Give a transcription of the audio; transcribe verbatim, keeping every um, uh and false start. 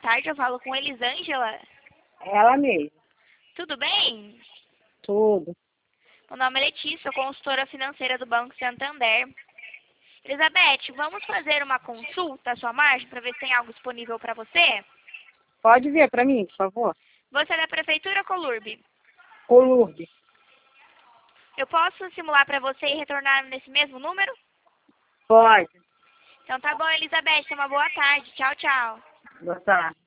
tarde, eu falo com Elisângela. Ela mesmo. Tudo bem? Tudo. Meu nome é Letícia, sou consultora financeira do Banco Santander. Elizabeth, vamos fazer uma consulta à sua margem para ver se tem algo disponível para você? Pode ver para mim, por favor? Você é da Prefeitura Colurbe? Colurbe. Eu posso simular para você e retornar nesse mesmo número? Pode. Então tá bom, Elizabeth. Uma boa tarde. Tchau, tchau. Boa tarde.